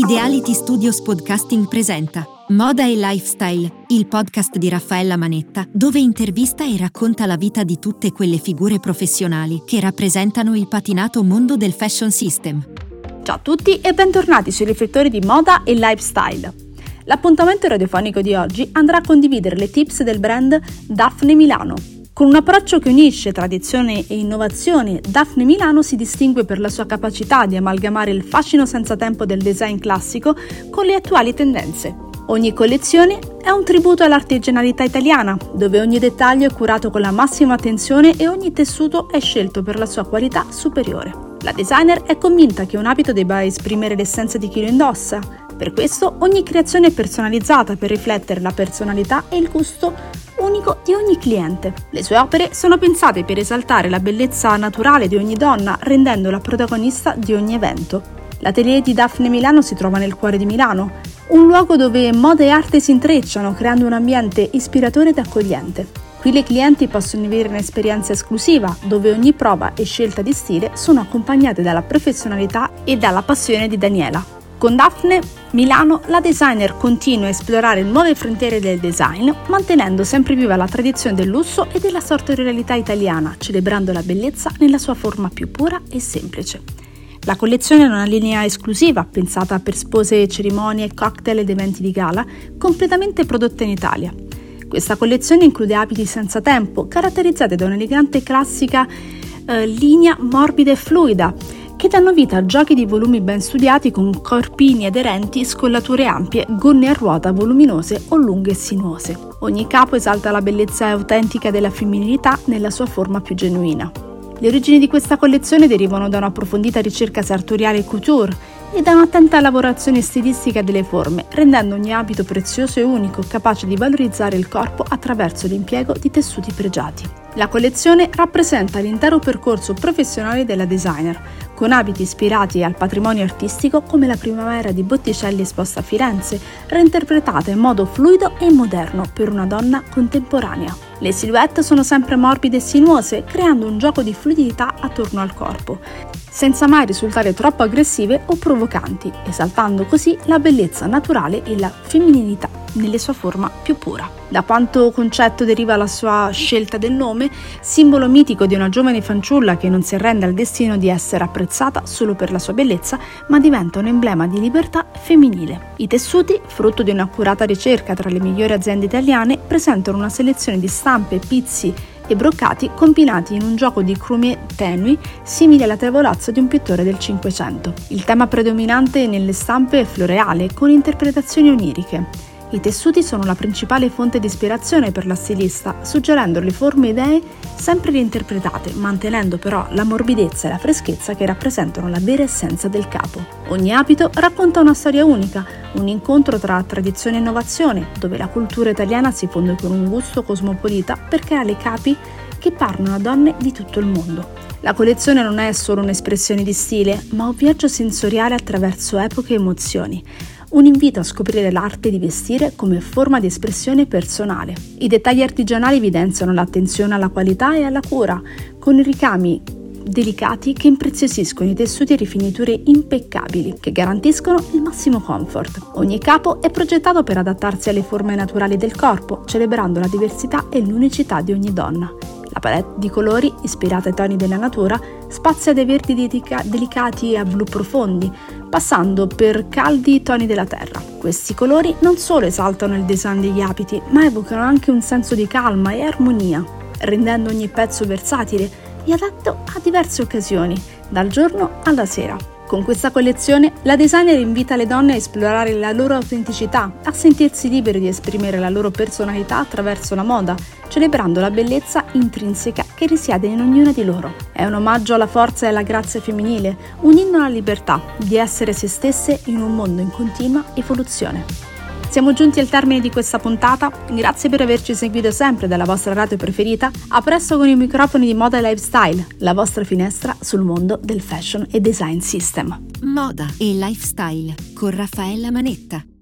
Ideality Studios Podcasting presenta Moda e Lifestyle, il podcast di Raffaella Manetta, dove intervista e racconta la vita di tutte quelle figure professionali che rappresentano il patinato mondo del fashion system. Ciao a tutti e bentornati sui riflettori di Moda e Lifestyle. L'appuntamento radiofonico di oggi andrà a condividere le tips del brand Daphne Milano. Con un approccio che unisce tradizione e innovazione, Daphne Milano si distingue per la sua capacità di amalgamare il fascino senza tempo del design classico con le attuali tendenze. Ogni collezione è un tributo all'artigianalità italiana, dove ogni dettaglio è curato con la massima attenzione e ogni tessuto è scelto per la sua qualità superiore. La designer è convinta che un abito debba esprimere l'essenza di chi lo indossa. Per questo ogni creazione è personalizzata per riflettere la personalità e il gusto unico di ogni cliente. Le sue opere sono pensate per esaltare la bellezza naturale di ogni donna, rendendola protagonista di ogni evento. L'atelier di Daphne Milano si trova nel cuore di Milano, un luogo dove moda e arte si intrecciano, creando un ambiente ispiratore ed accogliente. Qui le clienti possono vivere un'esperienza esclusiva, dove ogni prova e scelta di stile sono accompagnate dalla professionalità e dalla passione di Daniela. Con Daphne Milano, la designer continua a esplorare nuove frontiere del design, mantenendo sempre viva la tradizione del lusso e della sartorialità italiana, celebrando la bellezza nella sua forma più pura e semplice. La collezione è una linea esclusiva, pensata per spose, cerimonie, cocktail ed eventi di gala, completamente prodotta in Italia. Questa collezione include abiti senza tempo, caratterizzati da un'elegante e classica linea morbida e fluida, che danno vita a giochi di volumi ben studiati con corpini aderenti, scollature ampie, gonne a ruota voluminose o lunghe e sinuose. Ogni capo esalta la bellezza autentica della femminilità nella sua forma più genuina. Le origini di questa collezione derivano da un'approfondita ricerca sartoriale e couture e da un'attenta lavorazione stilistica delle forme, rendendo ogni abito prezioso e unico, capace di valorizzare il corpo attraverso l'impiego di tessuti pregiati. La collezione rappresenta l'intero percorso professionale della designer, con abiti ispirati al patrimonio artistico come la Primavera di Botticelli esposta a Firenze, reinterpretata in modo fluido e moderno per una donna contemporanea. Le silhouette sono sempre morbide e sinuose, creando un gioco di fluidità attorno al corpo, senza mai risultare troppo aggressive o provocanti, esaltando così la bellezza naturale e la femminilità nella sua forma più pura. Da quanto concetto deriva la sua scelta del nome, simbolo mitico di una giovane fanciulla che non si arrende al destino di essere apprezzata solo per la sua bellezza, ma diventa un emblema di libertà femminile. I tessuti, frutto di un'accurata ricerca tra le migliori aziende italiane, presentano una selezione di stampe, pizzi e broccati combinati in un gioco di crumie tenui simili alla tavolozza di un pittore del Cinquecento. Il tema predominante nelle stampe è floreale, con interpretazioni oniriche. I tessuti sono la principale fonte di ispirazione per la stilista, suggerendo le forme e idee sempre reinterpretate, mantenendo però la morbidezza e la freschezza che rappresentano la vera essenza del capo. Ogni abito racconta una storia unica, un incontro tra tradizione e innovazione, dove la cultura italiana si fonde con un gusto cosmopolita per creare capi che parlano a donne di tutto il mondo. La collezione non è solo un'espressione di stile, ma un viaggio sensoriale attraverso epoche e emozioni. Un invito a scoprire l'arte di vestire come forma di espressione personale. I dettagli artigianali evidenziano l'attenzione alla qualità e alla cura, con i ricami delicati che impreziosiscono i tessuti e rifiniture impeccabili, che garantiscono il massimo comfort. Ogni capo è progettato per adattarsi alle forme naturali del corpo, celebrando la diversità e l'unicità di ogni donna. La palette di colori, ispirata ai toni della natura, spazia dai verdi delicati a blu profondi, passando per caldi toni della terra. Questi colori non solo esaltano il design degli abiti, ma evocano anche un senso di calma e armonia, rendendo ogni pezzo versatile e adatto a diverse occasioni, dal giorno alla sera. Con questa collezione, la designer invita le donne a esplorare la loro autenticità, a sentirsi libere di esprimere la loro personalità attraverso la moda, celebrando la bellezza intrinseca che risiede in ognuna di loro. È un omaggio alla forza e alla grazia femminile, un inno alla libertà di essere se stesse in un mondo in continua evoluzione. Siamo giunti al termine di questa puntata, grazie per averci seguito sempre dalla vostra radio preferita. A presto con i microfoni di Moda e Lifestyle, la vostra finestra sul mondo del fashion e design system. Moda e Lifestyle con Raffaella Manetta.